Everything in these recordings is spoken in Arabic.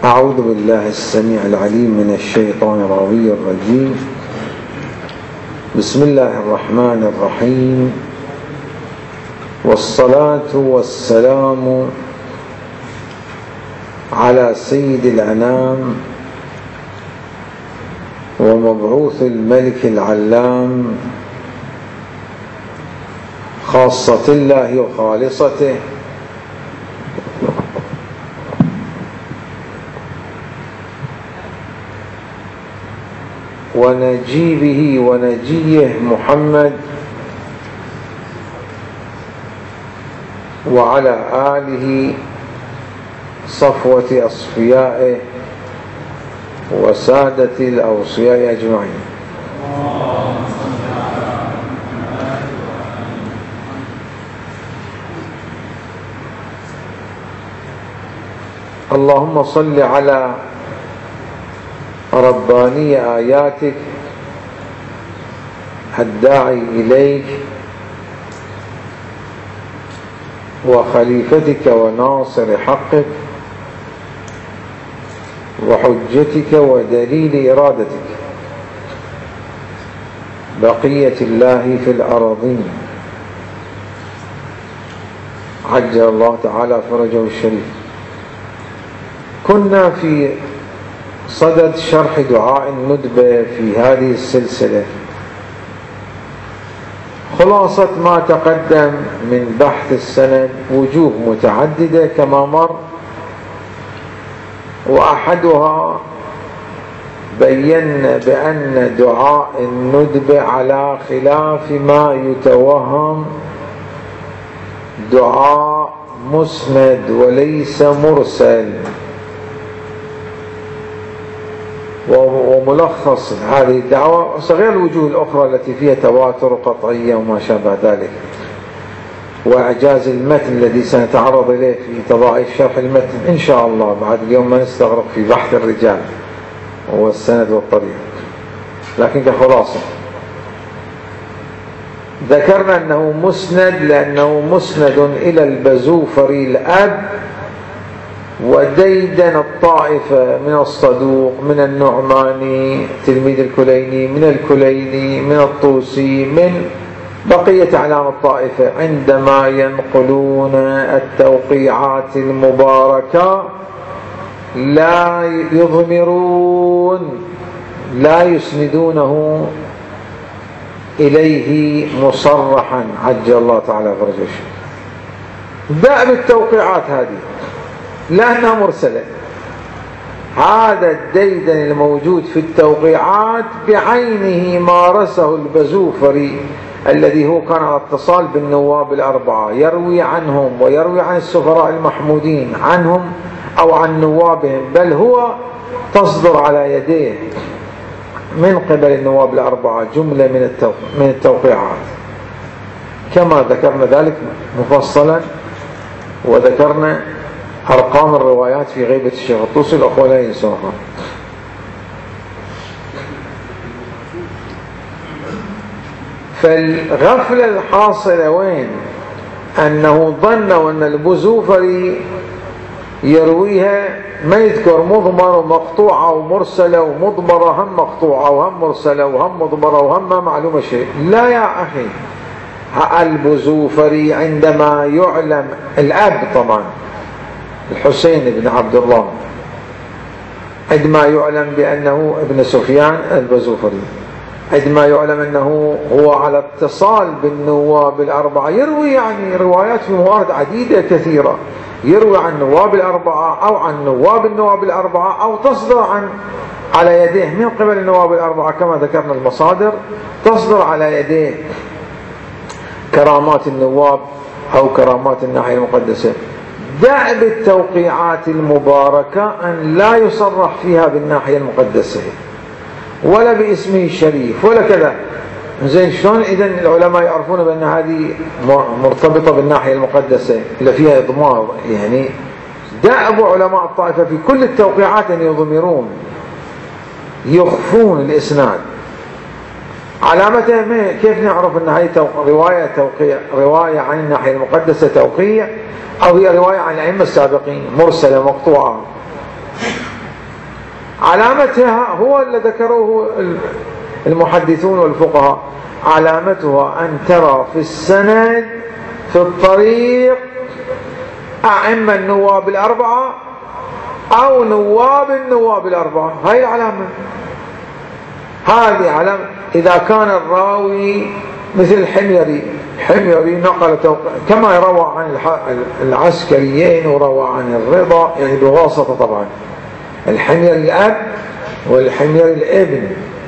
أعوذ بالله السميع العليم من الشيطان الرجيم. بسم الله الرحمن الرحيم، والصلاة والسلام على سيد الأنام ومبعوث الملك العلام، خاصة الله وخالصته، ونجيبه ونجيه محمد وعلى آله صفوة أصفيائه وسادة الأوصياء أجمعين. اللهم صل على رباني آياتك الداعي إليك وخليفتك وناصر حقك وحجتك ودليل إرادتك، بقية الله في الأراضين، عجل الله تعالى فرجه الشريف. كنا في صدد شرح دعاء الندبة في هذه السلسلة. خلاصة ما تقدم من بحث السند وجوه متعددة كما مر، وأحدها بينا بأن دعاء الندبة على خلاف ما يتوهم دعاء مسند وليس مرسل. وملخص هذه الدعوة صغير الوجوه الأخرى التي فيها تواتر قطعية وما شابه ذلك، وإعجاز المتن الذي سنتعرض إليه في تضاعيف شرح المتن إن شاء الله، بعد اليوم ما نستغرق في بحث الرجال والسند والطريق. لكن كخلاصة ذكرنا أنه مسند لأنه مسند إلى البزوفري الأب، وديدن الطائفة من الصدوق، من النعماني تلميذ الكليني، من الكليني، من الطوسي، من بقية أعلام الطائفة، عندما ينقلون التوقيعات المباركة لا يضمرون، لا يسندونه إليه مصرحا، عجل الله تعالى فرجه. دأب التوقيعات هذه لأنها مرسلة. هذا الديدن الموجود في التوقيعات بعينه مارسه البزوفري الذي هو كان على اتصال بالنواب الأربعة، يروي عنهم ويروي عن السفراء المحمودين عنهم أو عن نوابهم، بل هو تصدر على يديه من قبل النواب الأربعة جملة من التوقيعات، كما ذكرنا ذلك مفصلا، وذكرنا أرقام الروايات في غيبة الشيخ الطوسي، الأخوة لا ينسوها. فالغفلة الحاصلة وين؟ أنه ظنوا أن البزوفري يرويها ما يذكر مضمرة ومقطوعة ومرسلة ومضمرة هم مقطوعة وهم مرسلة وهم مضمرة وهم ما معلومة شيء. لا يا أخي، البزوفري عندما يعلم الأب طبعا الحسين بن عبد الله، عندما يعلم بأنه ابن سفيان البزوفري، عندما يعلم أنه هو على اتصال بالنواب الأربعة، يروي يعني روايات في موارد عديدة كثيرة، يروي عن نواب الأربعة أو عن النواب الأربعة، أو تصدر على يديه من قبل النواب الأربعة كما ذكرنا المصادر، تصدر على يديه كرامات النواب أو كرامات الناحية المقدسة. دأب التوقيعات المباركة أن لا يصرح فيها بالناحية المقدسة ولا باسمه الشريف ولا كذا. زين، شلون إذن العلماء يعرفون بأن هذه مرتبطة بالناحية المقدسة اللي فيها إضمار؟ يعني دأب علماء الطائفة في كل التوقيعات أن يضمرون، يخفون الإسناد. علامتها كيف نعرف أن هذه رواية عن الناحية المقدسة توقيع، أو هي رواية عن الأئمة السابقين مرسلة مقطوعة؟ علامتها هو اللي ذكروه المحدثون والفقهاء، علامتها أن ترى في السند في الطريق أئمة النواب الأربعة أو نواب النواب الأربعة. هاي العلامة، هذه علامة. إذا كان الراوي مثل الحميري نقل كما روى عن العسكريين وروى عن الرضا، يعني بواسطة طبعا الحميري الأب والحميري الابن،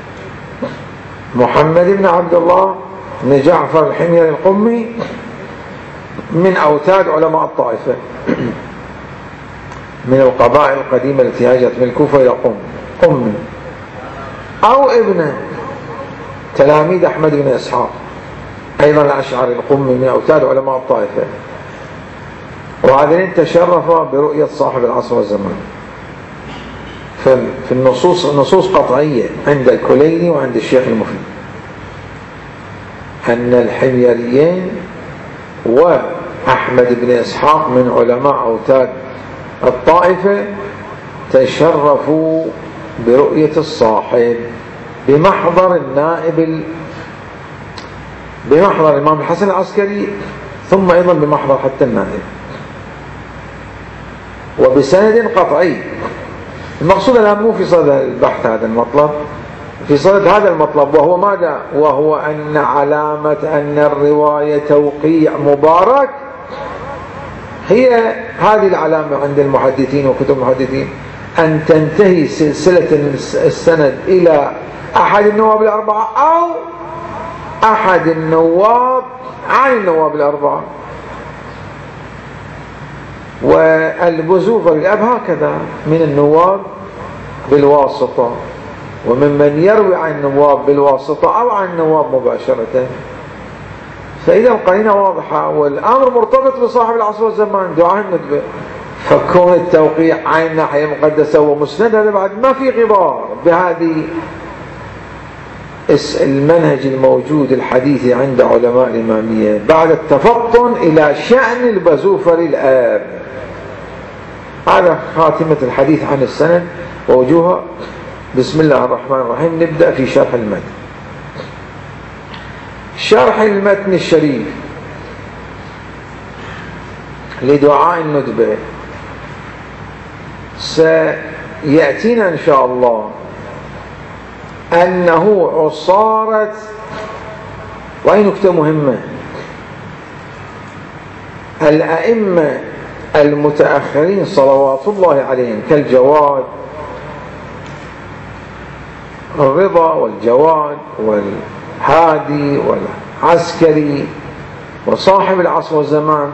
محمد بن عبد الله بن جعفر الحميري القمي من أوتاد علماء الطائفة من القبائل القديمة التي هاجت من الكوفة إلى قم، أو ابنه تلاميذ أحمد بن إسحاق أيضا الأشعري القمي من أوتاد علماء الطائفة، وهذين تشرفا برؤية صاحب العصر والزمان. في النصوص قطعية عند الكليني وعند الشيخ المفيد أن الحميريين وأحمد بن إسحاق من علماء أوتاد الطائفة تشرفوا برؤية الصاحب بمحضر بمحضر الإمام الحسن العسكري، ثم أيضا بمحضر حتى النائب، وبسند قطعي. المقصود الآن مو في صدد البحث هذا المطلب، في صدد هذا المطلب، وهو ماذا؟ وهو أن علامة أن الرواية توقيع مبارك هي هذه العلامة عند المحدثين وكتب المحدثين، أن تنتهي سلسلة السند إلى أحد النواب الأربعة أو أحد النواب عن النواب الأربعة. والبزوفر الأب هكذا من النواب بالواسطة، وممن يروي عن النواب بالواسطة أو عن النواب مباشرة. فإذا القرينة واضحة والأمر مرتبط بصاحب العصر والزمان، دعاء الندبة، فكون التوقيع عن الناحية المقدسة ومسند هذا بعد ما في غبار بهذه المنهج الموجود الحديث عند علماء الإمامية بعد التفطن إلى شأن البزوفر الآب. هذا خاتمة الحديث عن السند ووجوهها. بسم الله الرحمن الرحيم. نبدأ في شرح المتن. شرح المتن الشريف لدعاء الندبة سيأتينا إن شاء الله أنه عصارة، وهي نكتة مهمة، الأئمة المتأخرين صلوات الله عليهم كالجواد الرضا والجواد والهادي والعسكري وصاحب العصر والزمان،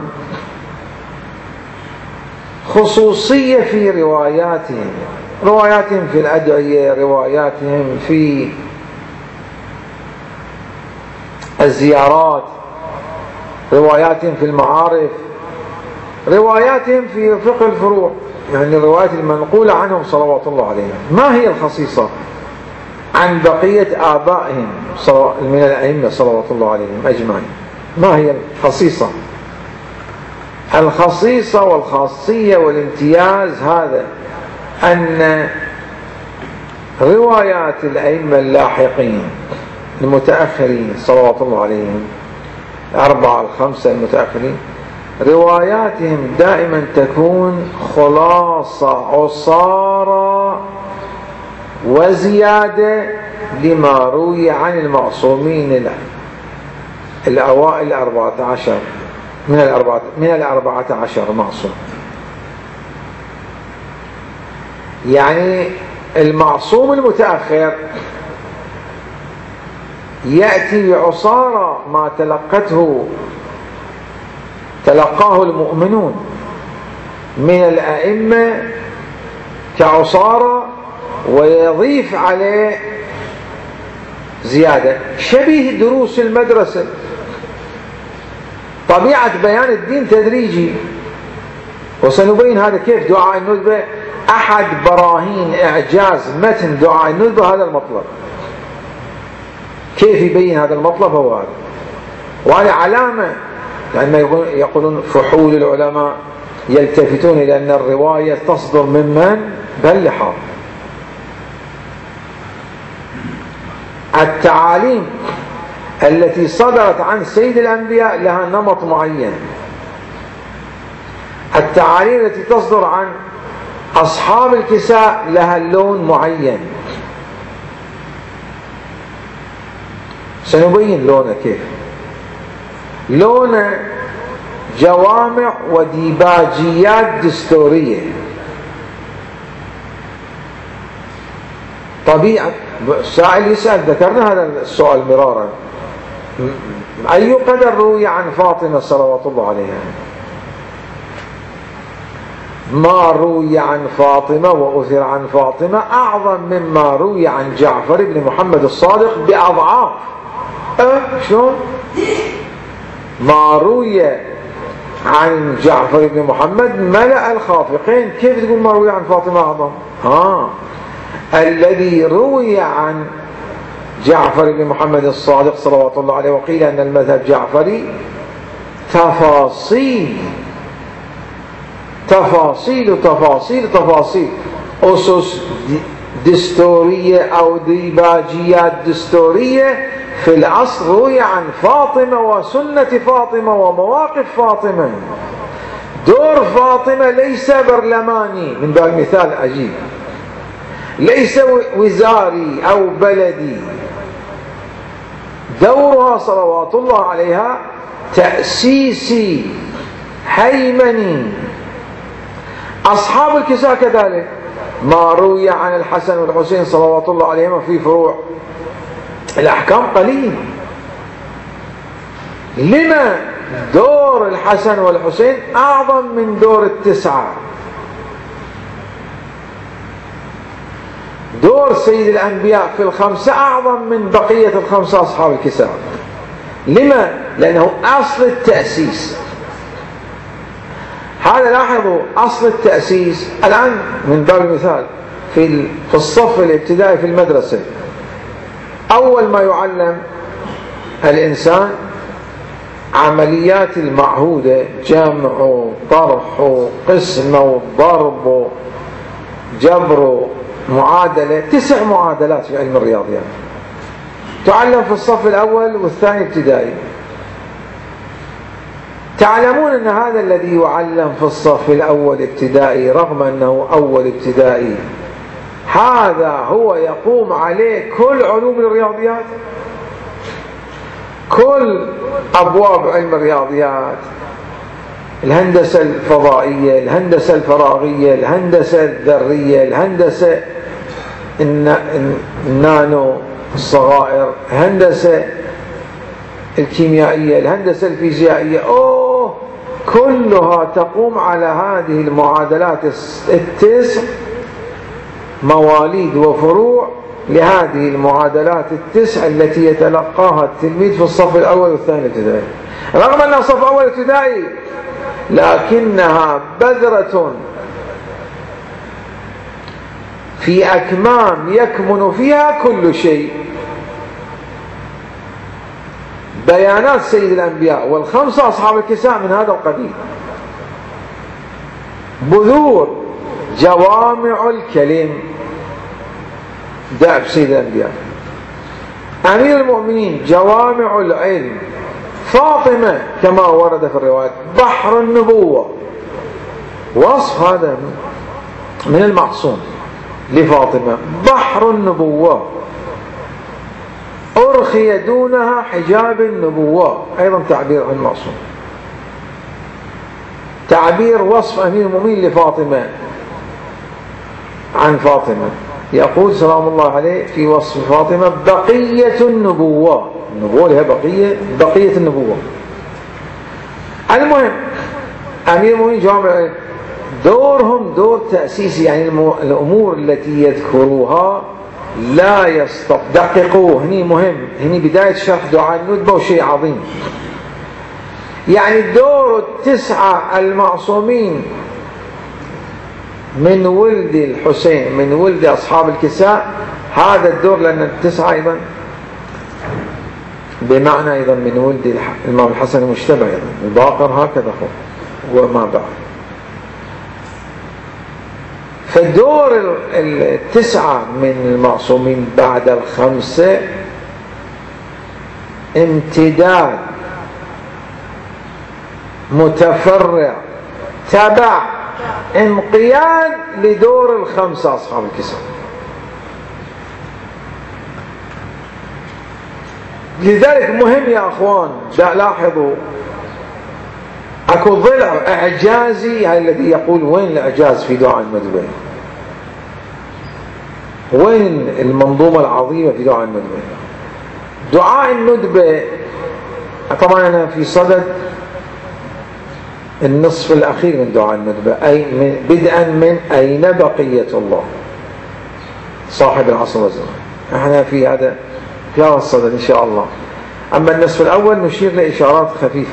خصوصية في رواياتهم في الأدعية، رواياتهم في الزيارات، رواياتهم في المعارف، رواياتهم في فقه الفروع، يعني الروايات المنقولة عنهم صلوات الله عليهم. ما هي الخصيصة عن بقية آبائهم من الأئمة صلوات الله عليهم أجمعين؟ ما هي الخصيصة؟ الخصيصة والخاصية والامتياز هذا أن روايات الأئمة اللاحقين المتأخرين صلوات الله عليهم، الأربعة الخمسة المتأخرين، رواياتهم دائما تكون خلاصة عصارة وزيادة لما روي عن المعصومين الأوائل 14 من 14 معصوم. يعني المعصوم المتأخر يأتي بعصارة ما تلقاه المؤمنون من الأئمة كعصارة، ويضيف عليه زيادة شبيه دروس المدرسة. طبيعة بيان الدين تدريجي، وسنبين هذا كيف دعاء الندبة أحد براهين إعجاز متن دعاء الندبة هذا المطلب. كيف يبين هذا المطلب هو هذا، وهذه علامة، لأن يقولون فحول العلماء يلتفتون إلى أن الرواية تصدر ممن بلحها، التعاليم التي صدرت عن سيد الأنبياء لها نمط معين، التعاليم التي تصدر عن أصحاب الكساء لها لون معين. سنبين لونه كيف. لونه جوامع وديباجيات دستورية. طبيعة سائل يسأل، ذكرنا هذا السؤال مرارا، أي قدر روي عن فاطمة صلوات الله عليها؟ ما روي عن فاطمة وأثر عن فاطمة أعظم مما روي عن جعفر بن محمد الصادق بأضعاف. شلون؟ ما روي عن جعفر بن محمد ملأ الخافقين، كيف تقول ما روي عن فاطمة أعظم؟ الذي روي عن جعفر بن محمد الصادق صلوات الله عليه، وقيل أن المذهب جعفري، تفاصيل تفاصيل تفاصيل تفاصيل، أسس دستورية أو ديباجيات دستورية في الأصل روي عن فاطمة وسنة فاطمة ومواقف فاطمة. دور فاطمة ليس برلماني من باب المثال عجيب، ليس وزاري أو بلدي، دورها صلوات الله عليها تأسيسي هيمني. أصحاب الكساء كذلك، ما روي عن الحسن والحسين صلوات الله عليهما في فروع الأحكام قليل. لما دور الحسن والحسين أعظم من دور التسعة؟ دور سيد الأنبياء في الخمسة أعظم من بقية الخمسة أصحاب الكساء. لما؟ لأنه أصل التأسيس. هذا لاحظوا أصل التأسيس الآن من باب المثال في الصف الابتدائي في المدرسة، أول ما يعلم الإنسان عمليات المعهودة، جمع وطرح وقسم وضرب وجبر معادلة، 9 معادلات في علم الرياضيات تعلم في الصف الأول والثاني ابتدائي. تعلمون أن هذا الذي يعلم في الصف الأول ابتدائي رغم أنه أول ابتدائي، هذا هو يقوم عليه كل علوم الرياضيات، كل أبواب علم الرياضيات، الهندسة الفضائية، الهندسة الفراغية، الهندسة الذرية، الهندسة النانو الصغائر، الهندسة الكيميائية، الهندسة الفيزيائية، كلها تقوم على هذه المعادلات ال9، مواليد وفروع لهذه المعادلات ال9 التي يتلقاها التلميذ في الصف الأول والثاني ابتدائي. رغم أنها صف أول ابتدائي لكنها بذرة في أكمام يكمن فيها كل شيء. بيانات سيد الأنبياء والخمسة أصحاب الكساء من هذا القبيل، بذور جوامع الكلم، دأب سيد الأنبياء. أمير المؤمنين جوامع العلم. فاطمة كما ورد في الروايات بحر النبوة، وصف هذا من المعصوم لفاطمة، بحر النبوة، أرخي دونها حجاب النبوة، أيضا تعبير عن المعصوم، تعبير وصف أمير المؤمنين لفاطمة عن فاطمة. يقول سلام الله عليه في وصف فاطمة بقية النبوة، النبوة لها بقية النبوة. المهم أمير المؤمنين جامع دورهم دور تأسيسي، يعني الأمور التي يذكروها لا دققوه، هني مهم، هني بداية شرح دعاء الندبة وشيء عظيم. يعني دور ال9 المعصومين من ولد الحسين، من ولد أصحاب الكساء، هذا الدور، لأن ال9 أيضا بمعنى أيضا من ولد الإمام الحسن المجتبى، أيضا الباقر هكذا وما بعد. فالدور ال9 من المعصومين بعد ال5 امتداد متفرع تبع انقياد لدور الخمسة أصحاب الكساء. لذلك مهم يا أخوان لاحظوا أكو ضلع إعجازي، هذا الذي يقول وين الإعجاز في دعاء الندبة؟ وين المنظومة العظيمة في دعاء الندبة؟ دعاء الندبة طبعا أنا في صدد النصف الأخير من دعاء الندبة، بدءا من أين بقية الله صاحب العصر والزمان. احنا في هذا الصدد إن شاء الله. أما النصف الأول نشير لإشارات خفيفة.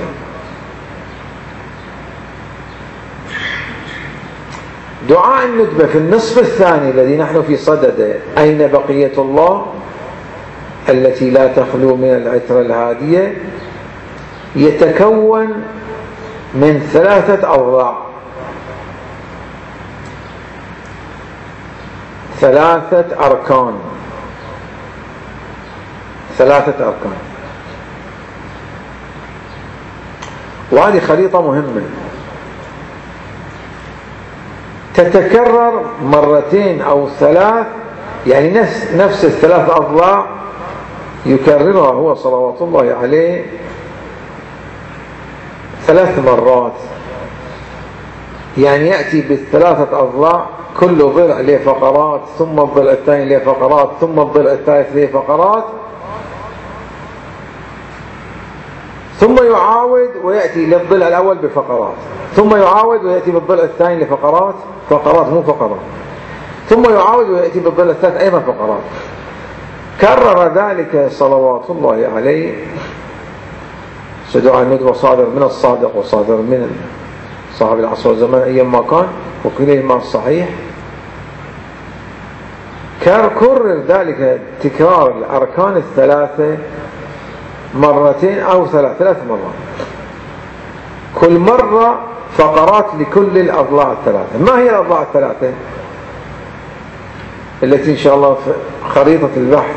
دعاء الندبة في النصف الثاني الذي نحن في صدده، أين بقية الله التي لا تخلو من العترة الهادية، يتكون من 3 أضلاع، 3 أركان، 3 أركان. وهذه خريطة مهمة تتكرر 2 أو 3، يعني نفس ال3 أضلاع يكررها هو صلوات الله عليه 3 مرات. يعني يأتي ب3 أضلاع، كل ضلع له فقرات، ثم الضلع الثاني له فقرات، ثم الضلع الثالث له فقرات، ثم يعاود ويأتي للضلع الأول بفقرات، ثم يعاود ويأتي بالضلع الثاني لفقرات، فقرات مو فقرات، ثم يعاود ويأتي بالضلع الثالث أيضا فقرات. كرر ذلك صلوات الله عليه. دعاء الندبة صادر من الصادق وصادر من صاحب العصر والزمان أيما كان، وكليهما الصحيح. كرر ذلك تكرار الأركان ال3 2 أو 3 مرات، كل مرة فقرات لكل الأضلاع ال3. ما هي الأضلاع ال3 التي إن شاء الله في خريطة البحث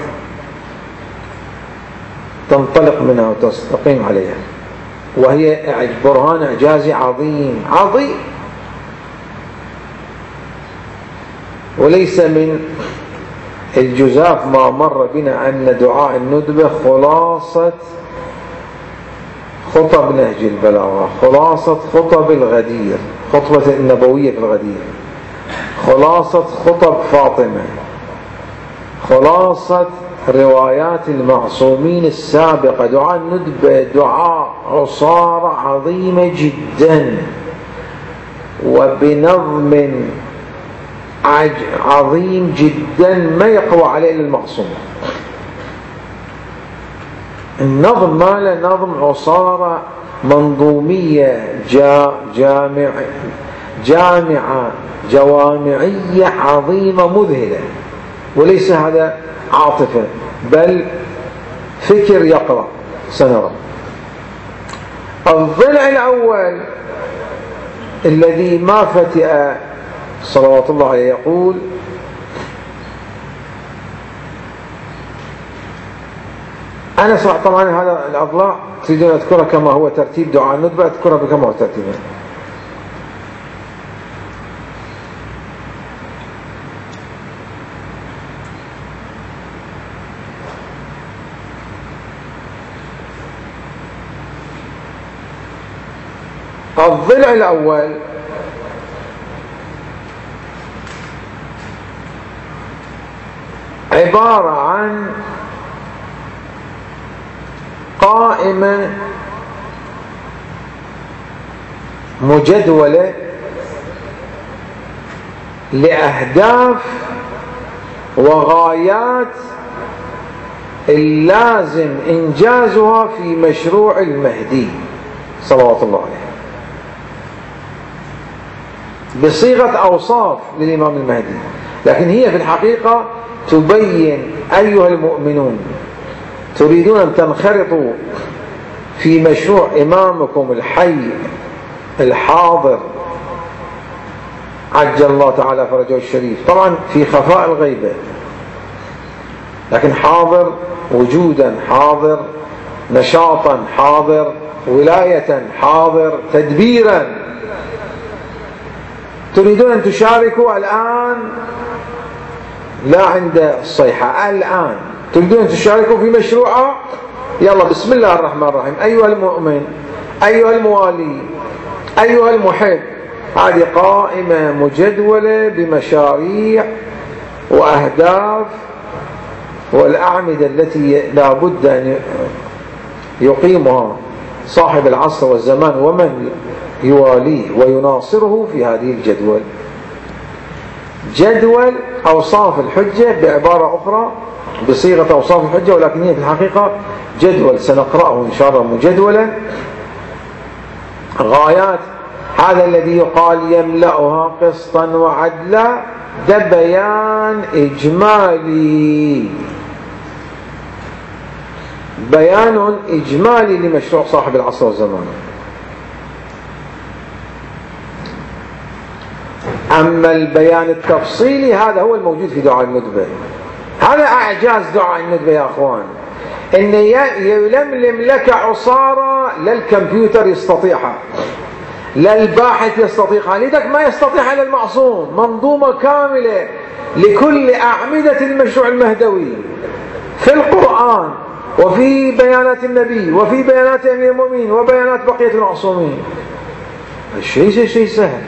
تنطلق منها وتستقيم عليها؟ وهي برهان إعجازي عظيم عظيم، وليس من الجزاف ما مر بنا أن دعاء الندبة خلاصة خطب نهج البلاغة، خلاصة خطب الغدير، خطبة النبوية في الغدير، خلاصة خطب فاطمة، خلاصة روايات المعصومين السابقة. دعاء الندبة دعاء عصارة عظيمة جدا، وبنظم عظيم جدا ما يقوى عليه إلا المعصوم. النظم ماله نظم عصارة منظومية جامعة جوامعية عظيمة مذهلة، وليس هذا عاطفة بل فكر يقرأ. سنرى الضلع الأول الذي ما فتئ صلوات الله عليه يقول: أنا طبعا هذا الأضلاع تريدون أذكرها كما هو ترتيب دعاء الندبة، أذكرها كما هو ترتيبها. الضلع الأول عبارة عن قائمة مجدولة لأهداف وغايات اللازم إنجازها في مشروع المهدي صلوات الله عليه، بصيغة أوصاف للإمام المهدي، لكن هي في الحقيقة تبين أيها المؤمنون تريدون أن تنخرطوا في مشروع إمامكم الحي الحاضر عجل الله تعالى فرجه الشريف، طبعا في خفاء الغيبة، لكن حاضر وجودا، حاضر نشاطا حاضر، ولاية حاضر، تدبيرا. تريدون أن تشاركوا الآن، لا عند الصيحة، الآن تريدون أن تشاركوا في مشروع، يلا بسم الله الرحمن الرحيم، أيها المؤمن، أيها الموالي، أيها المحب. هذه قائمة مجدولة بمشاريع وأهداف والأعمدة التي لا بد أن يقيمها صاحب العصر والزمان ومن يواليه ويناصره في هذه الجدول. جدول أوصاف الحجة، بعبارة أخرى بصيغة أوصاف الحجة، ولكن هي في الحقيقة جدول سنقرأه إن شاء الله مجدولا. غايات هذا الذي يقال يملأها قسطا وعدلا، ده بيان إجمالي، بيان إجمالي لمشروع صاحب العصر والزمان. أما البيان التفصيلي هذا هو الموجود في دعاء الندبة. هذا أعجاز دعاء الندبة يا أخوان، إن يلملم لك عصارة لا الكمبيوتر يستطيعها، لا الباحث يستطيعها، لذلك ما يستطيع إلا المعصوم. منظومة كاملة لكل أعمدة المشروع المهدوي في القرآن، وفي بيانات النبي، وفي بيانات أمير المؤمنين، وبيانات بقية المعصومين. شيء سهل،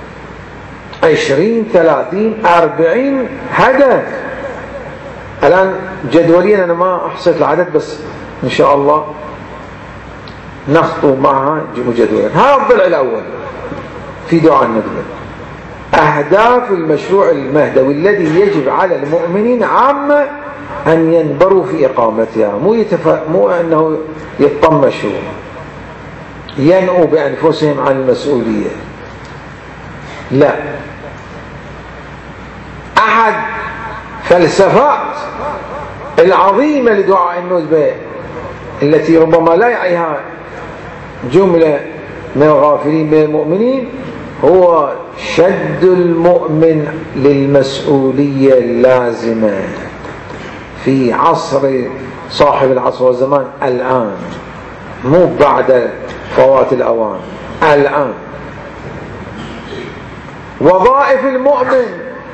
20 30 40 هدف. الآن جدوليا أنا ما أحصيت العدد، بس إن شاء الله نخطو معها مجدولا. هذا الضلع الأول في دعاء الندبة، أهداف المشروع المهدوي الذي يجب على المؤمنين عامة أن ينبروا في إقامتها، مو أنه يطمشوا ينؤوا بأنفسهم عن المسؤولية، لا. أحد فلسفات العظيمة لدعاء الندبة التي ربما لا يعيها جملة من الغافلين من المؤمنين هو شد المؤمن للمسؤولية اللازمة في عصر صاحب العصر والزمان الآن، مو بعد فوات الأوان، الآن. وظائف المؤمن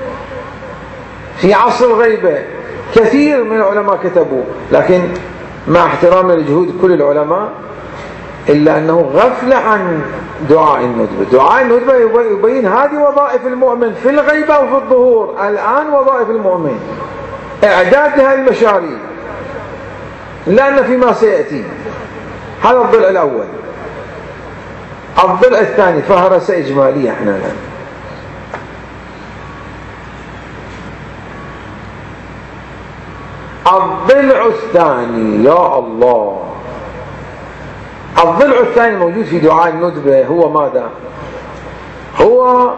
في عصر الغيبة كثير من العلماء كتبوا، لكن مع احترام لجهود كل العلماء إلا أنه غفل عن دعاء الندبة. دعاء الندبة يبين هذه وظائف المؤمن في الغيبة وفي الظهور. الآن وظائف المؤمن إعداد لهذه المشاريع، لأن فيما سيأتي. هذا الضلع الأول. الضلع الثاني فهرسة إجمالية احنا الآن. الضلع الثاني، يا الله، الضلع الثاني الموجود في دعاء الندبة هو ماذا؟ هو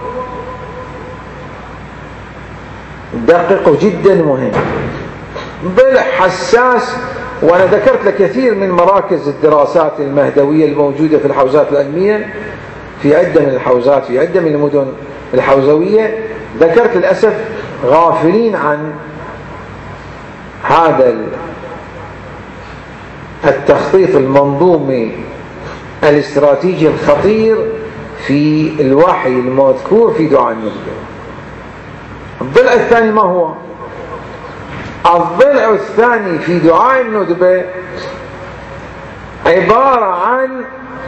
دقيق جدا مهم، ضلع حساس. وأنا ذكرت لك كثير من مراكز الدراسات المهدوية الموجودة في الحوزات العلمية، في عدة من الحوزات، في عدة من المدن الحوزوية. ذكرت للأسف غافلين عن هذا التخطيط المنظومي الاستراتيجي الخطير في الوحي المذكور في دعاء الندبة. الضلع الثاني ما هو؟ الضلع الثاني في دعاء الندبة عبارة عن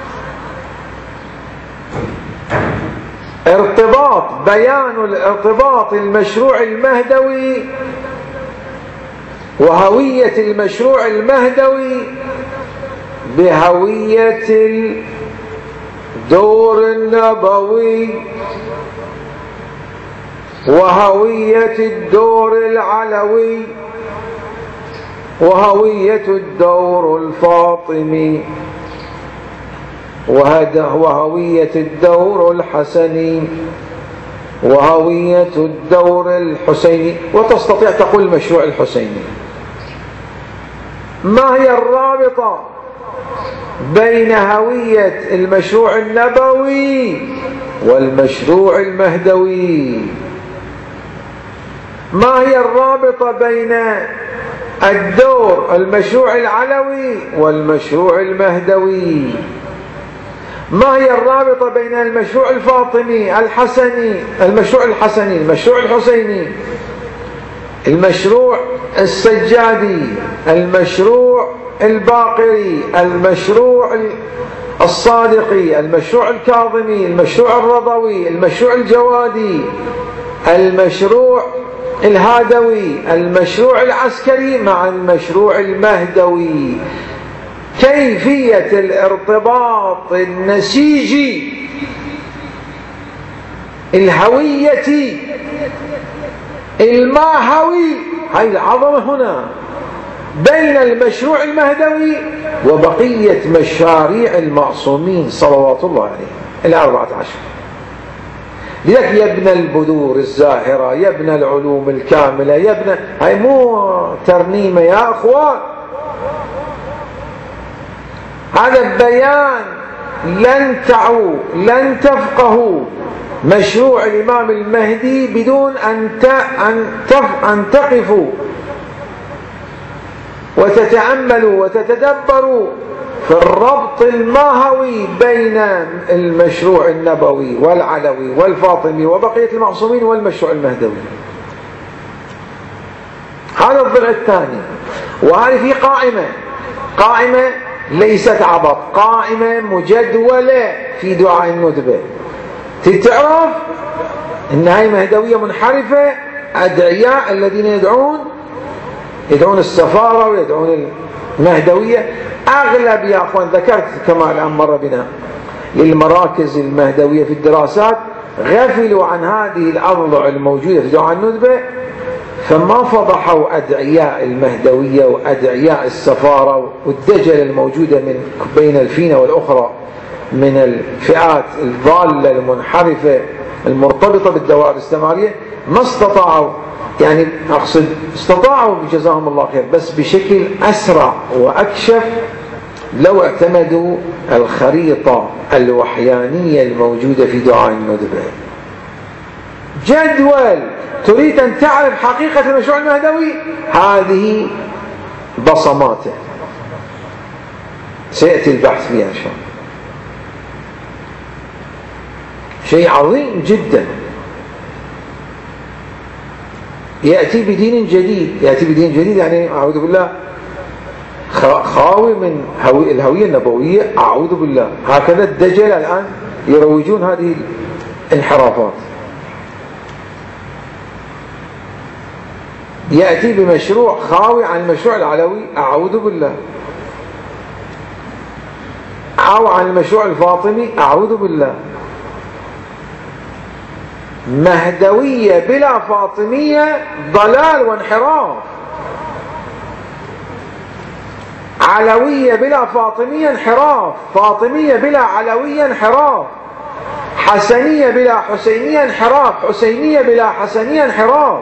بيان الارتباط المشروع المهدوي وهوية المشروع المهدوي بهوية الدور النبوي وهوية الدور العلوي وهوية الدور الفاطمي وهوية الدور الحسني وهوية الدور الحسيني، وتستطيع تقول المشروع الحسيني. ما هي الرابطة بين هوية المشروع النبوي والمشروع المهدوي؟ ما هي الرابطة بين الدور المشروع العلوي والمشروع المهدوي. ما هي الرابطة بين المشروع الفاطمي الحسني، المشروع الحسني، المشروع الحسيني، المشروع السجادي، المشروع الباقري، المشروع الصادقي، المشروع الكاظمي، المشروع الرضوي، المشروع الجوادي، المشروع الهادوي، المشروع العسكري مع المشروع المهدوي؟ كيفية الارتباط النسيجي الهوية الماهوي، هاي العظمة هنا، بين المشروع المهدوي وبقية مشاريع المعصومين صلوات الله عليه 14. لذلك يا ابن البذور الزاهرة، يا ابن العلوم الكاملة، يا ابن، هاي مو ترنيمة يا أخوان، هذا بيان. لن تعوا، لن تفقهوا مشروع الإمام المهدي بدون أن تقفوا وتتأملوا وتتدبروا في الربط الماهوي بين المشروع النبوي والعلوي والفاطمي وبقية المعصومين والمشروع المهدوي. هذا الضلع الثاني. وهذه في قائمة ليست عبط، قائمة مجدولة في دعاء الندبة. تعرف ان هاي مهدوية منحرفة، أدعياء الذين يدعون السفارة ويدعون المهدوية. أغلب يا أخوان، ذكرت كما الآن مر بنا للمراكز المهدوية في الدراسات، غفلوا عن هذه الأضلع الموجودة في دعاء الندبة، فما فضحوا أدعياء المهدوية وأدعياء السفارة والدجل الموجودة من بين الفينة والأخرى من الفئات الضالة المنحرفة المرتبطة بالدوائر الاستعمارية. ما استطاعوا، يعني أقصد استطاعوا جزاهم الله خير، بس بشكل أسرع وأكشف لو اعتمدوا الخريطة الوحيانية الموجودة في دعاء الندبة. جدول تريد أن تعرف حقيقة المشروع المهدوي، هذه بصماته، سيأتي البحث فيها إن شاء الله. شيء عظيم جدا. يأتي بدين جديد، يأتي بدين جديد، يعني أعوذ بالله خاوي من الهوية النبوية، أعوذ بالله. هكذا الدجل الآن يروجون هذه الانحرافات. يأتي بمشروع خاوي عن المشروع العلوي، أعوذ بالله، أو عن المشروع الفاطمي، أعوذ بالله. مهدوية بلا فاطمية ضلال وانحراف، علوية بلا فاطمية انحراف، فاطمية بلا علوية انحراف، حسنية بلا حسينية انحراف، حسينية بلا حسنية انحراف.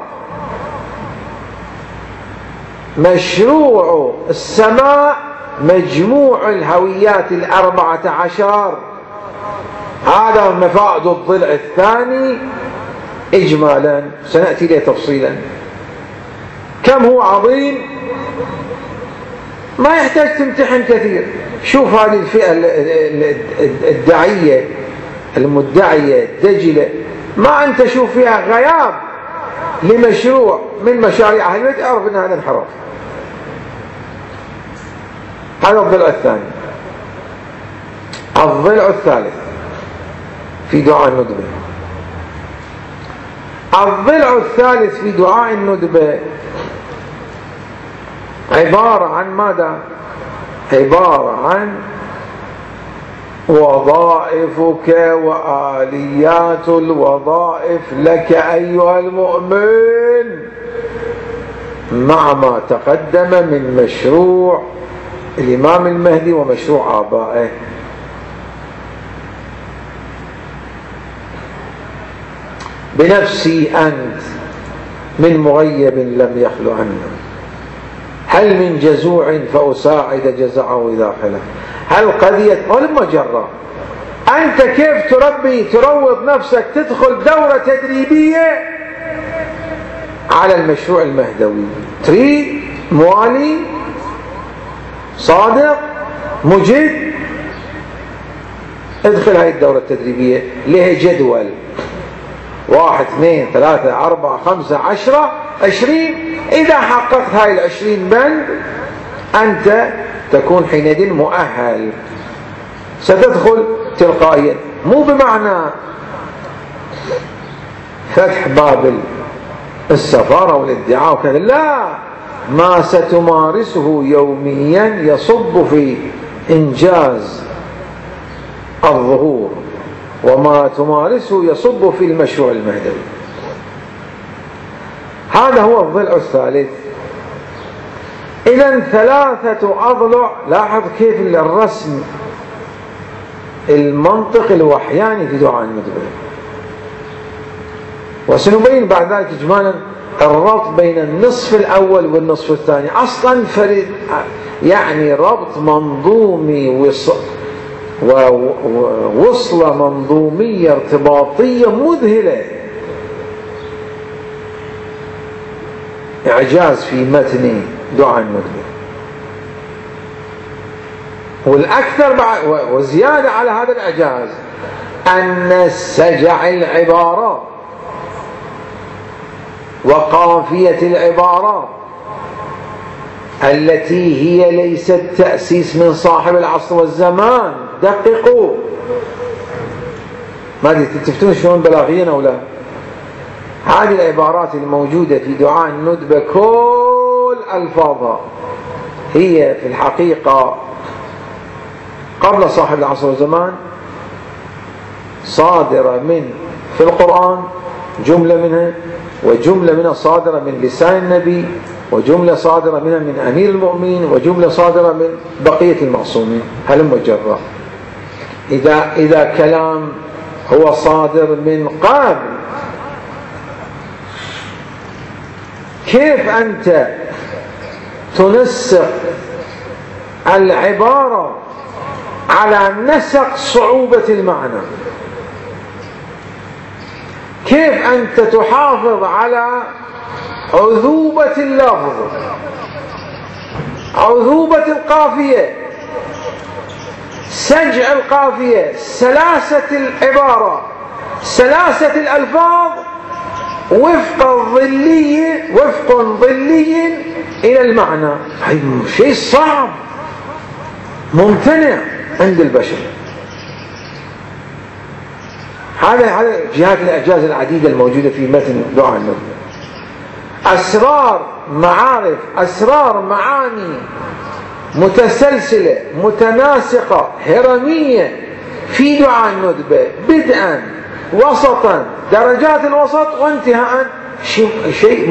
مشروع السماء مجموع الهويات 14. هذا مفاد الضلع الثاني إجمالا، سنأتي إليه تفصيلا. كم هو عظيم، ما يحتاج تمتحن كثير. شوف هذه الفئة الداعية المدعية الدجلة، ما أنت شوف فيها غياب لمشروع من مشاريع أهل البيت، أعرف أن هذا انحراف. هذا الضلع الثاني. الضلع الثالث في دعاء الندبة. الضلع الثالث في دعاء الندبة عبارة عن ماذا؟ عبارة عن وظائفك وآليات الوظائف لك أيها المؤمن، مع ما تقدم من مشروع الإمام المهدي ومشروع آبائه. بنفسي أنت من مغيب لم يخل عنه، هل من جزوع فأساعد جزعه إذا خلا، هل قضيت علم جرى. أنت كيف تروض نفسك تدخل دورة تدريبية على المشروع المهدوي؟ تريد موالي صادق مجد، ادخل هاي الدورة التدريبية، لها جدول 1 2 3 4 5 10 20. إذا حققت هاي 20 بند أنت تكون حينئذ مؤهل، ستدخل تلقائيا. مو بمعنى فتح باب السفارة والادعاء وكذا، لا، ما ستمارسه يوميا يصب في إنجاز الظهور، وما تمارسه يصب في المشروع المهدوي. هذا هو الضلع الثالث. إذن 3 أضلع. لاحظ كيف الرسم المنطق الوحياني في دعاء الندبة، وسنبين بعد ذلك إجمالا الربط بين النصف الأول والنصف الثاني. أصلا فرد يعني ربط منظومي ووصلة منظومية ارتباطية مذهلة، إعجاز في متن دعاء الندبة. والأكثر وزيادة على هذا الإعجاز أن سجع العبارات وقافية العبارات التي هي ليست تأسيس من صاحب العصر والزمان. دققوا، ما أدري تلتفتون شلون بلاغيا أو لا. هذه العبارات الموجودة في دعاء الندبة كل ألفاظها هي في الحقيقة قبل صاحب العصر والزمان، صادرة في القرآن جملة منها، وجملة منها صادرة من لسان النبي، وجملة صادرة منها من أمير المؤمنين، وجملة صادرة من بقية المعصومين. هلم جرا. إذا كلام هو صادر من قبل، كيف أنت تنسق العبارة على نسق صعوبة المعنى؟ كيف أنت تحافظ على عذوبة اللفظ، عذوبة القافية، سجع القافية، سلاسة العبارة، سلاسة الألفاظ، وفق ظلي إلى المعنى؟ شيء صعب ممتنع عند البشر. هذا جهات الإعجاز العديدة الموجودة في متن دعاء الندبة. أسرار معارف، أسرار معاني متسلسلة متناسقة هرمية في دعاء الندبة، بدءا وسطا درجات الوسط وانتهاء. شيء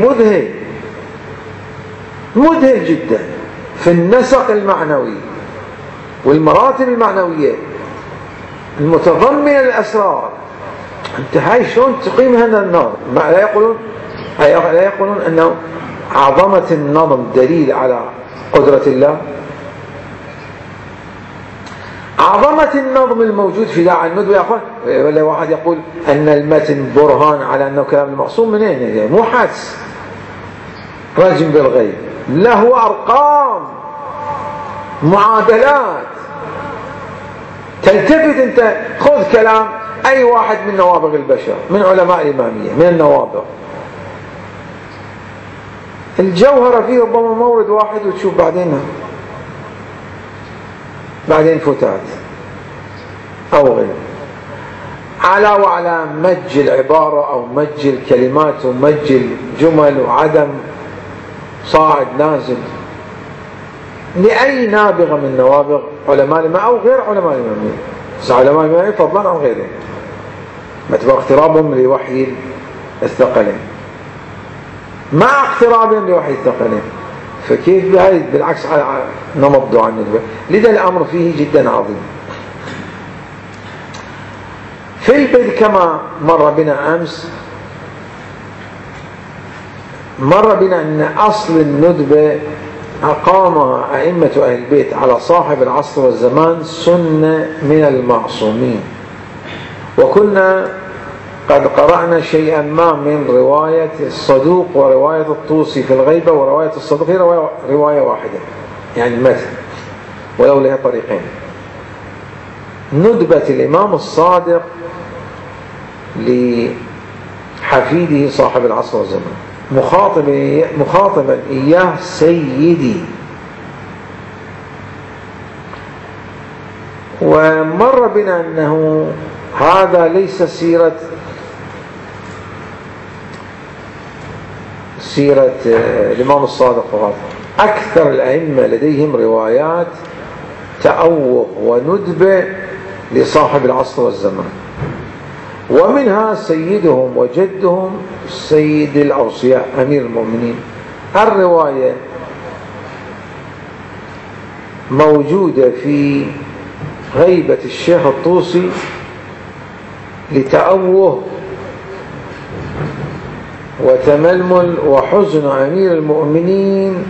مذهل جدا في النسق المعنوي والمراتب المعنوية المتضمنة للأسرار. أنت هاي شلون تقيم هذا النظم؟ لا يقولون أنه عظمة النظم دليل على قدرة الله. عظمة النظم الموجود في دعاء الندبة يا أخوان، ولا واحد يقول أن المتن برهان على أنه كلام المعصوم، منين يعني؟ مو حدس رجم بالغيب، له أرقام معادلات. تلتفت أنت، خذ كلام أي واحد من نوابغ البشر، من علماء الإمامية، من النوابغ، الجوهرة فيه ربما مورد واحد وتشوف بعدين فتات أو غير. وعلى مج العبارة أو مج الكلمات ومج الجمل وعدم صاعد نازل لأي نابغة من نوابغ علماء الإمامية أو غير علماء الإمامية، علماء الإمامية فضلا عن غيرهم، باعتبار اقترابهم لوحي الثقلين، مع اقترابهم لوحي الثقلين. فكيف بهاي بالعكس على نمط دعاء الندبة. لذا الأمر فيه جدا عظيم. في البدء كما مر بنا أمس، مر بنا أن أصل الندبة أقامها أئمة أهل البيت على صاحب العصر والزمان سنة من المعصومين. وكنا قد قرأنا شيئا ما من رواية الصدوق ورواية الطوسي في الغيبة، ورواية الصدوق هي رواية واحدة يعني المتن ولو لها طريقين. ندبة الإمام الصادق لحفيده صاحب العصر والزمان مخاطبا إياه سيدي. ومر بنا أنه هذا ليس سيرة الإمام الصادق فقط، أكثر الأئمة لديهم روايات تأوه وندبة لصاحب العصر والزمان، ومنها سيدهم وجدهم سيد الأوصياء أمير المؤمنين. الرواية موجودة في غيبة الشيخ الطوسي لتأوه وتململ وحزن أمير المؤمنين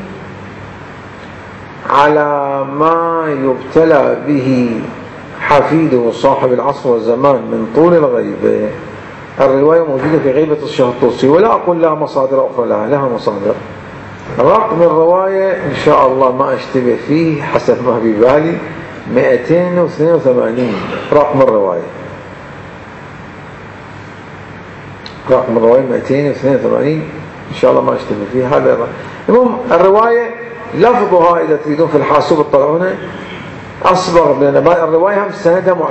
على ما يبتلى به حفيده صاحب العصر والزمان من طول الغيبة. الرواية موجودة في غيبة الشيخ الطوسي، ولا أقول لها مصادر أخرى، لها مصادر. رقم الرواية إن شاء الله ما أشتبه فيه حسب ما ببالي 282 رقم الرواية، رقم الرواية 282 إن شاء الله ما أشتبه فيه. هذا المهم الرواية لفظها إذا تريدون في الحاسوب اطلعونه أصبغ بن نبات. الرواية هم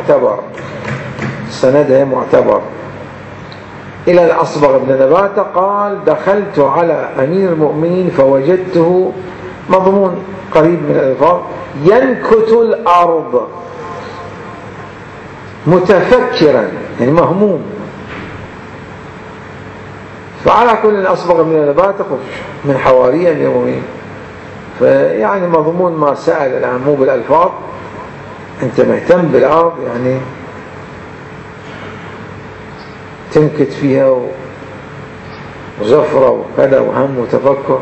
سندها معتبر إلى الأصبغ بن نبات قال: دخلت على أمير المؤمنين فوجدته مضمون قريب من الألفاظ ينكت الأرض متفكرا، يعني مهموم. فعلى كل أصبغ من نبات من حواري أمير المؤمنين، فيعني مضمون ما سأل الآن مو بالألفاظ، أنت مهتم بالأرض يعني تنكت فيها وزفرة وكذا وهم وتفكر.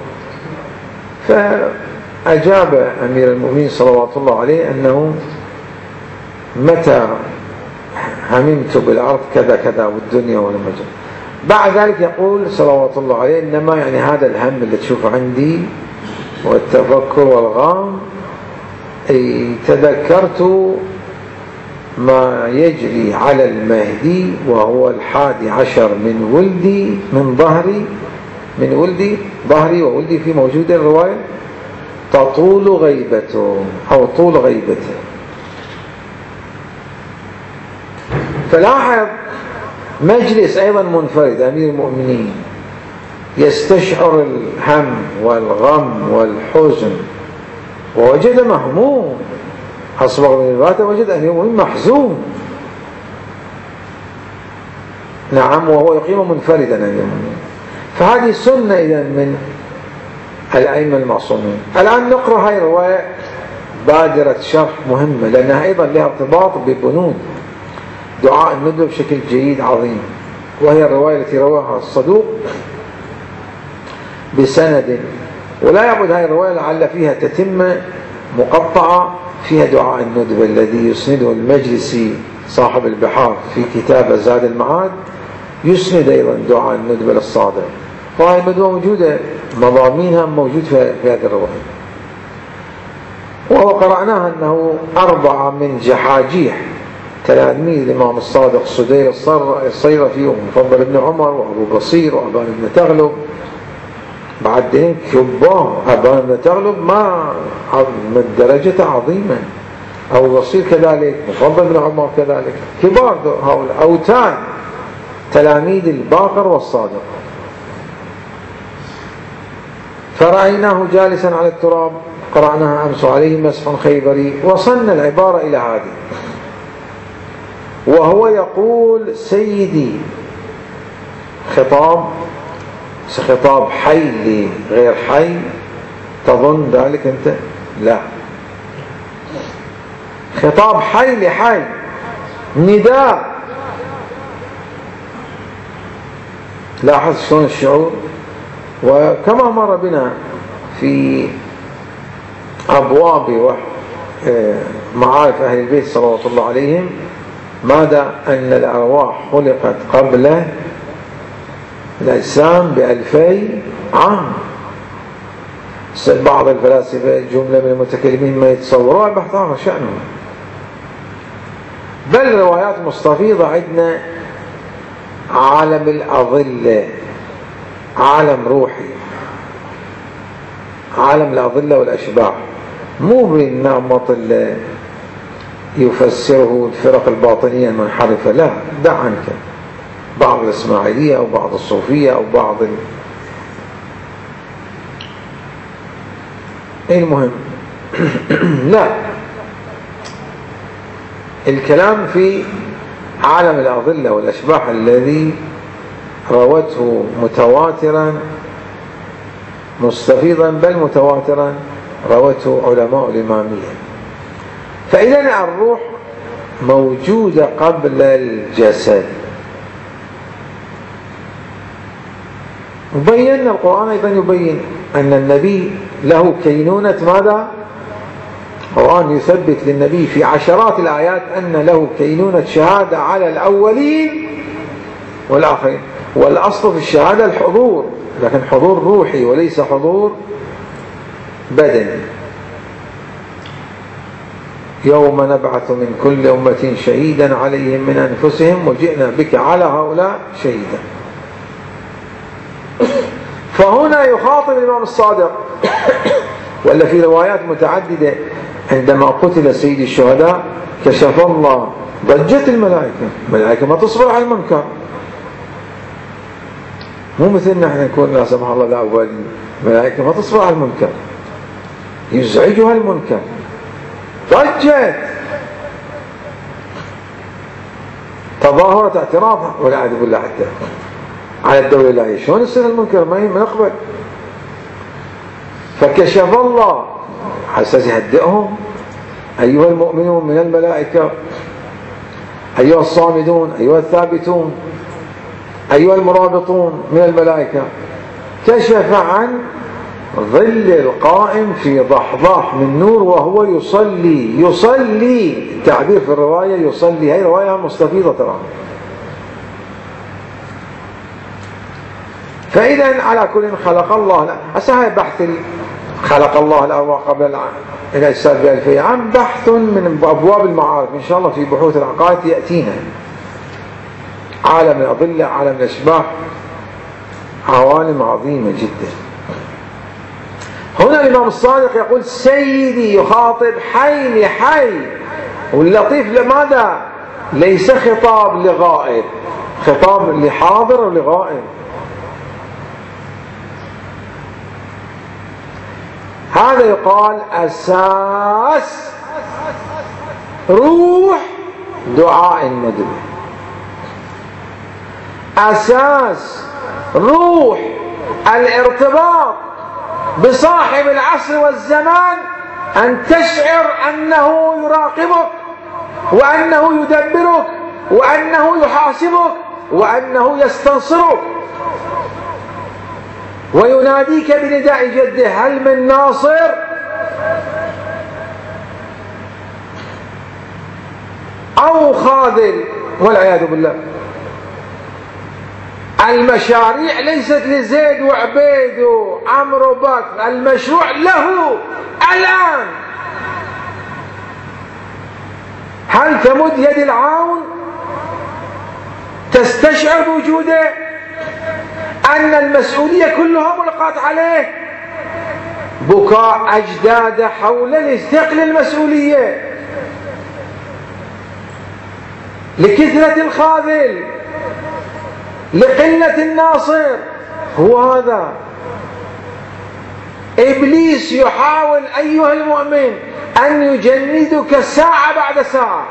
فأجاب أمير المؤمنين صلوات الله عليه أنه متى هممت بالأرض كذا كذا والدنيا والمجد. بعد ذلك يقول صلوات الله عليه: إنما يعني هذا الهم اللي تشوفه عندي والتفكر والغام، تذكرت ما يجري على المهدي وهو 11 من ولدي من ظهري وولدي في موجود الرواية تطول غيبته أو طول غيبته. فلاحظ مجلس أيضا منفرد أمير المؤمنين يستشعر الهم والغم والحزن، ووجد مهموم. أصبغ بن نبات وجد أمير المؤمنين محزون، نعم، وهو يقيم منفردا أمير المؤمنين. فهذه سنة إذن من الأئمة المعصومين. الآن نقرأ هاي الرواية بادرة شرح مهمة، لأنها أيضا لها ارتباط ببنود دعاء الندبة بشكل جيد عظيم، وهي الرواية التي رواها الصدوق بسند. ولا يعبد هاي الرواية لعل فيها تتمة مقطعة فيها دعاء الندبة الذي يسنده المجلسي صاحب البحار في كتاب زاد المعاد، يسند أيضا دعاء الندبة للصادق. وهي الندبة موجودة، مضامينها موجود في هذه الرواية. وقرأناها أنه 4 من جحاجيح تلاميذ الإمام الصادق سدير الصيرفي ومفضل بن عمر وأبو بصير وأبان بن تغلب، بعدين كبار. أبان بن تغلب ما من درجة عظيمة، أبو بصير كذلك، مفضل بن عمر كذلك، كبار هؤلاء أوتان تلاميذ الباقر والصادق. فرأيناه جالسا على التراب، قرأناها أمس، عليه مسح خيبري. وصلنا العبارة إلى هذه، وهو يقول: سيدي، خطاب حي غير حي، تظن ذلك أنت؟ لا، خطاب حي لحي، نداء. لاحظ شلون الشعور. وكما مر بنا في أبواب معارف أهل البيت صلوات الله عليهم ماذا؟ أن الأرواح خلقت قبل الأجسام ب2000 عام. بعض الفلاسفة جملة من المتكلمين ما يتصوروا البحث عن شأنهم، بل روايات مستفيضة عندنا عالم الأظلة، عالم روحي، عالم الأظلة والأشباح، مو بالنمط اللي يفسره الفرق الباطنية المنحرفة، لا، دع عنك بعض الإسماعيلية أو بعض الصوفية أو بعض المهم لا، الكلام في عالم الأظلة والأشباح الذي روته متواترا مستفيضا، بل متواترا روته علماء الإمامية. فإذا الروح موجودة قبل الجسد. وبينا القرآن أيضا يبين أن النبي له كينونة ماذا؟ القرآن يثبت للنبي في عشرات الآيات أن له كينونة شهادة على الأولين والآخرين. والأصل في الشهادة الحضور، لكن حضور روحي وليس حضور بدني. يوم نبعث من كل أمة شهيدا عليهم من أنفسهم وجئنا بك على هؤلاء شهيدا. فهنا يخاطب الإمام الصادق ولا في روايات متعددة عندما قتل سيد الشهداء كشف الله ضجت الملائكة ما تصبر على المنكر، مو مثلنا احنا نكون لا سمح الله لا أبالي، الملائكة ما تصبر على المنكر، يزعجها المنكر، ضجت تظاهرت اعتراضها والعياذ بالله حتى على الدولة الإلهية. شلون يصير المنكر ما نقبل؟ فكشف الله حساس يهدئهم: أيها المؤمنون من الملائكة، أيها الصامدون، أيها الثابتون، أيها المرابطون من الملائكة. كشف عن ظل القائم في ضحضاح من نور وهو يصلي التعبير في الرواية يصلي، هي رواية مستفيضة ترى. فإذا على كل خلق الله، هاي بحث خلق الله الأرواح قبل الأجساد ب2000 عام، بحث من أبواب المعارف إن شاء الله في بحوث العقائد يأتينا. عالم الأظلة، عالم الأشباح، عوالم عظيمة جدا. هنا الإمام الصادق يقول سيدي، يخاطب حي لحي. واللطيف لماذا؟ ليس خطاب لغائب، خطاب لحاضر ولغائب. هذا يقال أساس روح دعاء الندب، أساس روح الارتباط بصاحب العصر والزمان، أن تشعر أنه يراقبك وأنه يدبرك وأنه يحاسبك وأنه يستنصرك ويناديك بنداء جده: هل من ناصر؟ أو خاذل والعياذ بالله. المشاريع ليست لزيد وعبيد وعمرو وبكر، المشروع له الآن. هل تمد يد العون تستشعر بوجوده؟ أن المسؤولية كلها ملقاة عليه؟ بكاء أجداد حول لثقل المسؤولية، لكثرة الخاذل، لقلة الناصر. هو هذا إبليس يحاول أيها المؤمن أن يجندك ساعة بعد ساعة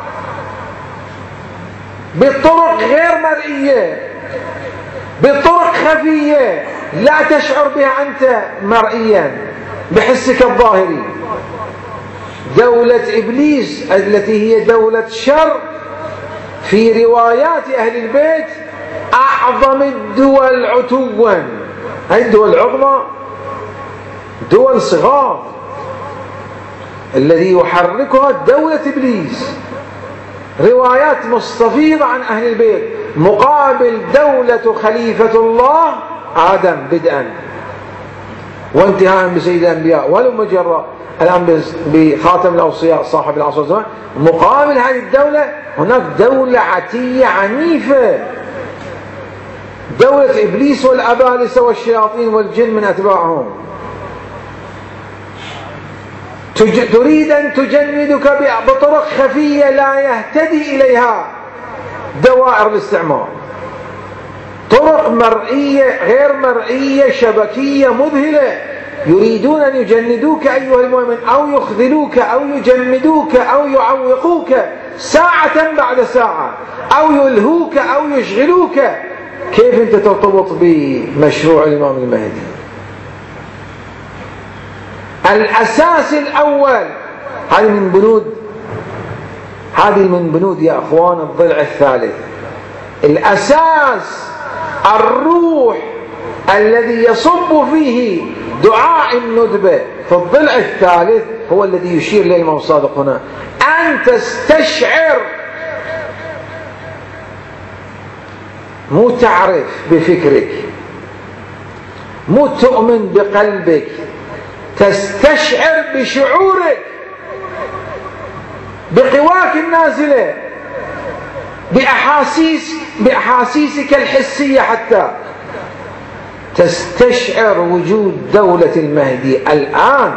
بطرق غير مرئية، بطرق خفية لا تشعر بها أنت مرئيا بحسك الظاهري. دولة إبليس التي هي دولة شر في روايات أهل البيت أعظم الدول عتوا. هذه الدول العظمى دول صغار الذي يحركها دولة إبليس. روايات مستفيضة عن أهل البيت، مقابل دولة خليفة الله آدم بدءا وانتهاء بسيد الأنبياء، ولو مجرى الآن بخاتم الأوصياء صاحب العصر والزمان. مقابل هذه الدولة هناك دولة عتية عنيفة، دولة إبليس والأبالسة والشياطين والجن من أتباعهم، تريد أن تجندك بطرق خفية لا يهتدي إليها دوائر الاستعمار، طرق مرئية غير مرئية شبكية مذهلة، يريدون أن يجندوك أيها المؤمن، أو يخذلوك أو يجمدوك أو يعوقوك ساعة بعد ساعة، أو يلهوك أو يشغلوك. كيف أنت ترتبط بمشروع الإمام المهدي؟ الأساس الأول، هذه من بنود يا أخوان الضلع الثالث. الأساس الروح الذي يصب فيه دعاء الندبة في الضلع الثالث هو الذي يشير إليه الإمام الصادق هنا، أن تستشعر، مو تعرف بفكرك، مو تؤمن بقلبك، تستشعر بشعورك، بقواك النازلة، بأحاسيسك الحسية، حتى تستشعر وجود دولة المهدي الآن،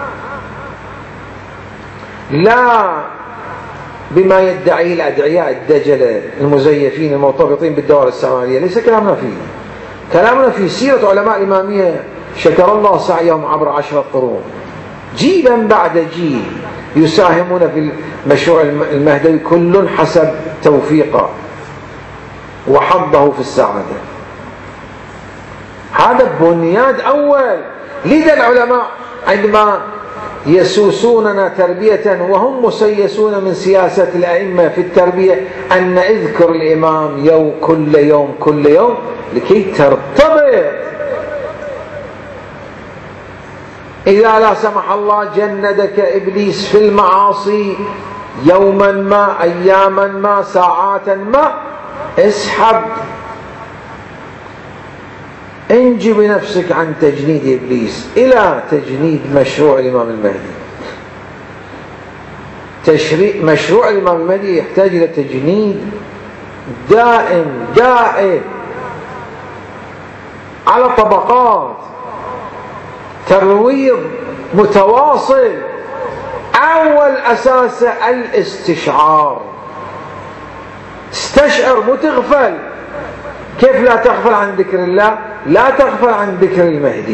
لا بما يدعيه الأدعياء الدجلة المزيفين المرتبطين بالدوائر السماوية. ليس كلامنا فيه، كلامنا في سيرة علماء الإمامية شكر الله سعيهم عبر 10 قرون، جيلا بعد جيل يساهمون في المشروع المهدوي، كل حسب توفيقه وحظه في السعادة. هذا بنياد أول. لذا العلماء عندما يسوسوننا تربية وهم مسيسون من سياسة الأئمة في التربية أن اذكر الإمام كل يوم لكي ترتبط. إذا لا سمح الله جندك إبليس في المعاصي يوما ما، أياما ما، ساعات ما، اسحب، انجي بنفسك عن تجنيد إبليس إلى تجنيد مشروع الإمام المهدي. مشروع الإمام المهدي يحتاج إلى تجنيد دائم على طبقات، ترويض متواصل. أول أساس الاستشعار، استشعر، مو تغفل. كيف لا تغفل عن ذكر الله؟ لا تغفل عن ذكر المهدي،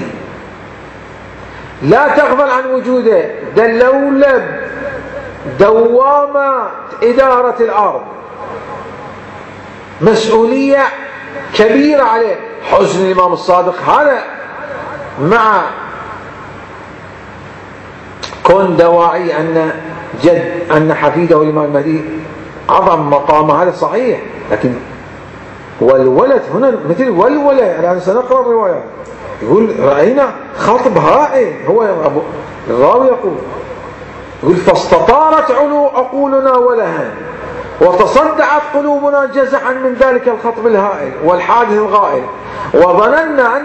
لا تغفل عن وجوده. دلولب دوامة إدارة الأرض، مسؤولية كبيرة عليه. حزن الإمام الصادق هذا مع كون دواعي أن حفيده الإمام المهدي عظم مقامه، هذا صحيح، لكن والولد هنا مثل والولة. الآن سنقرأ الروايات، يقول رأينا خطب هائل، هو الراوي يقول فاستطارت عقولنا ولها، وتصدعت قلوبنا جزعا من ذلك الخطب الهائل والحادث الغائل، وظننا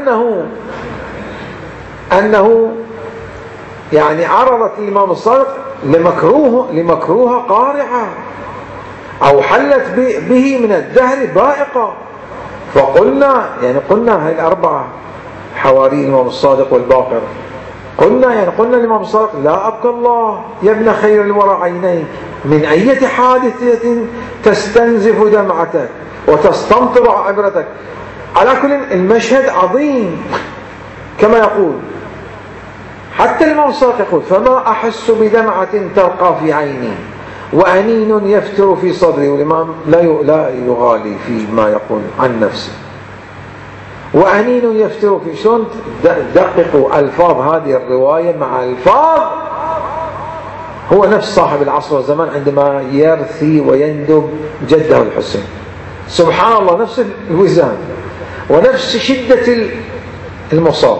أنه يعني عرضت الإمام الصادق لمكروه قارعة، أو حلت به من الدهر بائقة. فقلنا هاي الأربعة حواري الإمام الصادق والباقر، قلنا الإمام الصادق لا أبقى الله يا ابن خير الورى عينيك من أي حادثة تستنزف دمعتك وتستمطر عبرتك. على كل المشهد عظيم كما يقول، حتى الإمام الصادق يقول فما أحس بدمعة ترقى في عيني وأنين يفتر في صدري. والإمام لا يغالي في ما يقول عن نفسه. وأنين يفتر في، شلون دققوا ألفاظ هذه الرواية مع ألفاظ هو نفس صاحب العصر والزمان عندما يرثي ويندب جده الحسين. سبحان الله، نفس الوزان ونفس شدة المصاب.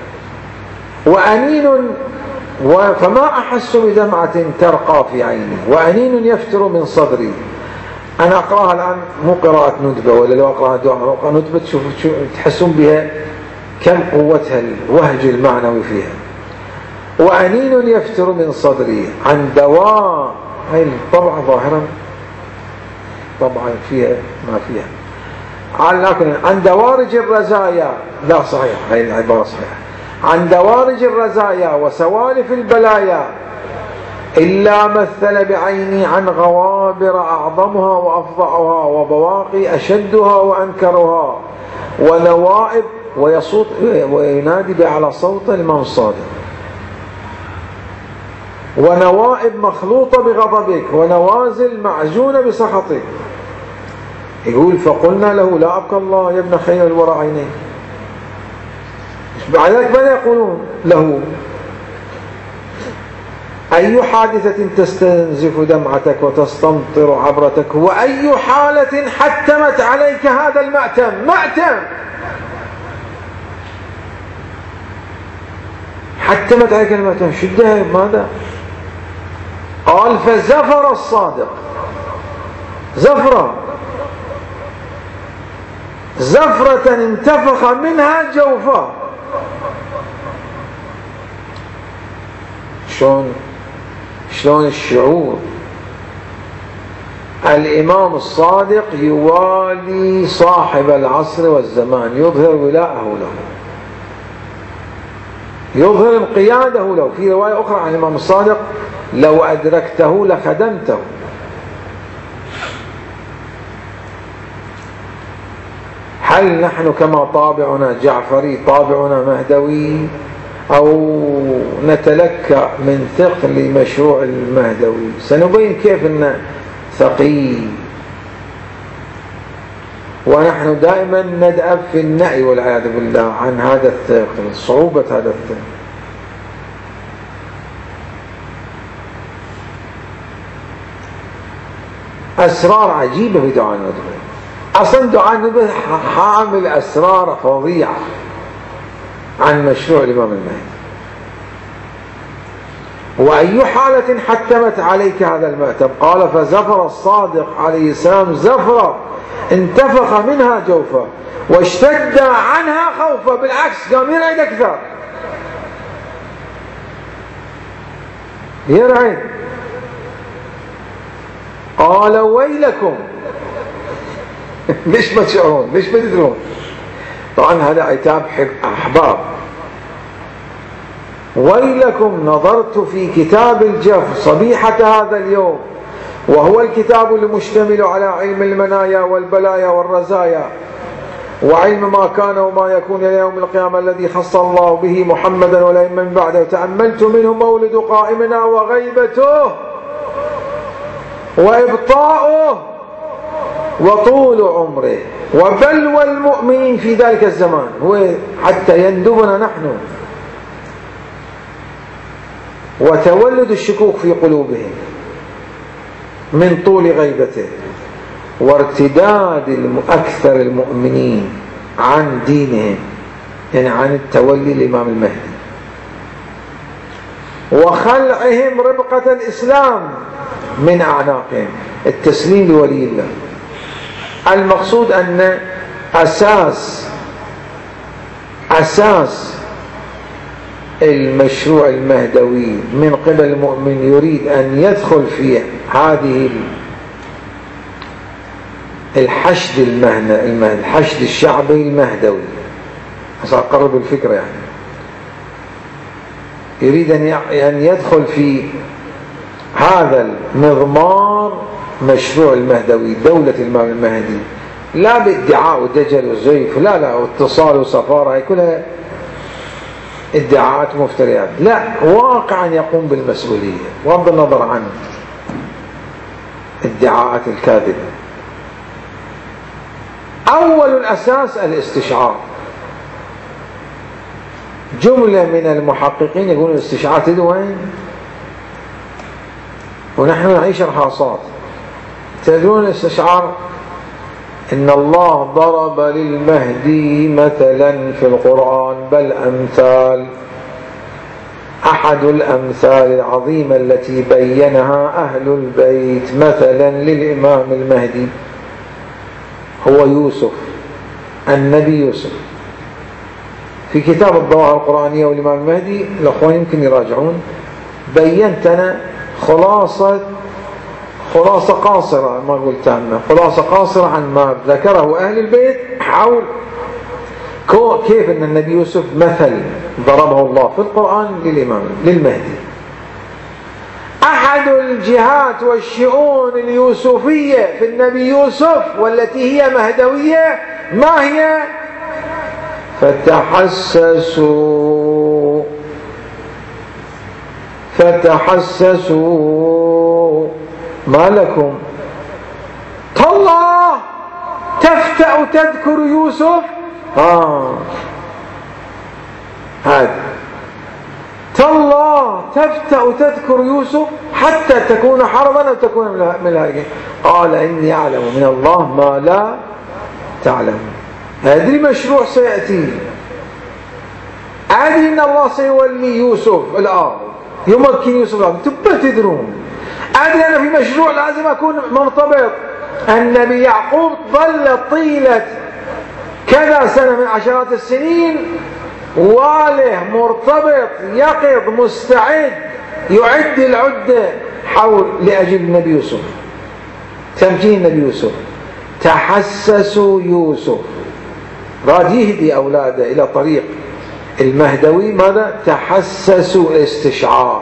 وأنين فما أحس بدمعة ترقى في عيني وأنين يفتر من صدري أنا أقرأها الآن مو قراءة ندبة، ولا لو أقرأها دعاء أقرأ ندبة تحسون بها كم قوتها الوهج المعنوي فيها. وأنين يفتر من صدري عن دواء، هاي الطبعة ظاهرا طبعا فيها ما فيها، عن دوارج الرزايا، لا صحيح هاي العبارة صحيحة، عن دوارج الرزايا وسوالف البلايا إلا مثل بعيني عن غوابر أعظمها وأفظعها وبواقي أشدها وأنكرها ونوائب، ويصوت وينادي بأعلى صوت الإمام الصادق، ونوائب مخلوطة بغضبك ونوازل معجونة بسخطك. يقول فقلنا له لا أبقى الله يا ابن خير الورى عينيك. بعد ذلك ماذا يقولون له؟ أي حادثة تستنزف دمعتك وتستمطر عبرتك، وأي حالة حتمت عليك هذا المأتم. مأتم حتمت عليك المأتم، شدها ماذا؟ قال فزفر الصادق زفرة انتفخ منها جوفا. شلون الشعور؟ الإمام الصادق يوالي صاحب العصر والزمان، يظهر ولاءه له، يظهر انقياده له. في رواية أخرى عن الإمام الصادق لو أدركته لخدمته. هل نحن كما طابعنا جعفري طابعنا مهدوي، أو نتلكأ من ثقل مشروع المهدوي؟ سنبين كيف أنه ثقيل، ونحن دائما ندأب في النأي والعياذ بالله عن هذا الثقل، صعوبة هذا الثقل. أسرار عجيبة في دعاء الندبة. أصلا دعاء الندبة حامل أسرار فظيعة عن مشروع الإمام المهدي. وأي حالة حتمت عليك هذا المأتم؟ قال فزفر الصادق عليه السلام زفرة انتفخ منها جوفا واشتد عنها خوفا. بالعكس قام يرعد أكثر، يرعد. قال ويلكم ليش ما تشعرون؟ ليش ما تدرون؟ طبعا هذا عتاب أحباب. ويلكم نظرت في كتاب الجف صبيحة هذا اليوم، وهو الكتاب المشتمل على علم المنايا والبلايا والرزايا، وعلم ما كان وما يكون إلى يوم القيامة الذي خص الله به محمدا والأئمة من بعده. تأملت منه مولد قائمنا وغيبته وإبطاؤه وطول عمره وبلوى المؤمنين في ذلك الزمان، هو حتى يندبنا نحن، وتولد الشكوك في قلوبهم من طول غيبته، وارتداد أكثر المؤمنين عن دينهم، يعني عن التولي الإمام المهدي، وخلعهم ربقة الإسلام من أعناقهم، التسليم لولي الله. المقصود أن أساس المشروع المهدوي من قبل المؤمن يريد أن يدخل في هذه الحشد الحشد الشعبي المهدوي، عشان أقرب الفكرة، يعني يريد أن يدخل في هذا المضمار مشروع المهدوي، دولة الإمام المهدي، لا بادعاء ودجل وزيف، لا واتصال وسفارة، هي كلها ادعاءات مفتريات، لا، واقعا يقوم بالمسؤولية بغض النظر عن ادعاءات الكاذبة. أول الأساس الاستشعار. جملة من المحققين يقولون الاستشعار تدري وين؟ ونحن نعيش الخاصات. تدرون الاستشعار؟ إن الله ضرب للمهدي مثلا في القرآن بل أمثال. أحد الأمثال العظيمة التي بينها أهل البيت مثلا للإمام المهدي هو يوسف، النبي يوسف. في كتاب الظواهر القرآنية والإمام المهدي الأخوان يمكن يراجعون، بينت أنا خلاصة قاصرة، ما قلت تامة، خلاصة قاصرة عن ما ذكره أهل البيت حول كيف أن النبي يوسف مثل ضربه الله في القرآن للمهدي. أحد الجهات والشؤون اليوسفية في النبي يوسف والتي هي مهدوية ما هي؟ فتحسسوا ما لكم تالله تفتأ تذكر يوسف. هذا تالله تفتأ تذكر يوسف حتى تكون حرضا أو تكون من الهالكين. قال إني أعلم من الله ما لا تعلم. هذا مشروع سيأتي، أدري أن الله سيولي يوسف الأرض، يمكن يوسف الأرض، تبقى تدرون. أدري أنا في مشروع لازم أكون منضبط. النبي يعقوب ظل طيلة كذا سنة من عشرات السنين واله مرتبط يقظ مستعد يعد العدة لأجل النبي يوسف، تمكين النبي يوسف. تحسسوا يوسف، راد يهدي أولاده إلى طريق المهدوي. ماذا؟ تحسسوا، الاستشعار.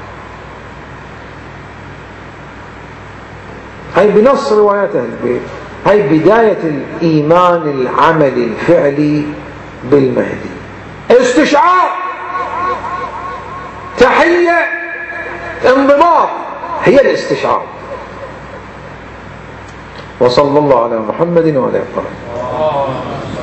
هاي بنص روايات أهل البيت، هاي بداية الإيمان العملي الفعلي بالمهدي. استشعار، تحية، انضباط، هي الاستشعار. وصلى الله على محمد وعلى آله.